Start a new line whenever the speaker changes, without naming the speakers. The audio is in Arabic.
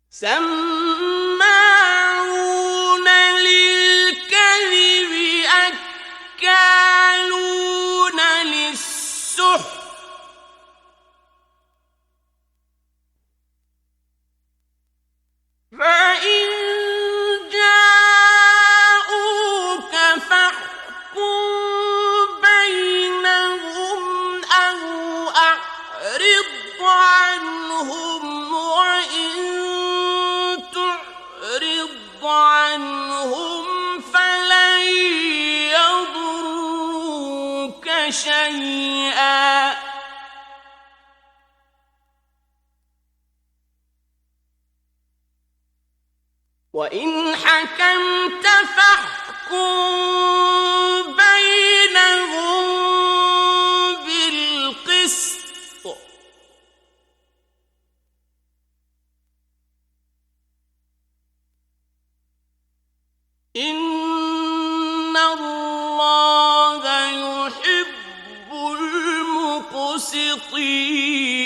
سماعون للكذب أكالون للسحت فإن جاءوك فاحكم بينهم أو أعرض عنهم وإن تعرض عنهم فلن يضروك شيئا وإن حكمت فاحكم بينهم بالقسط إن الله يحب المقسطين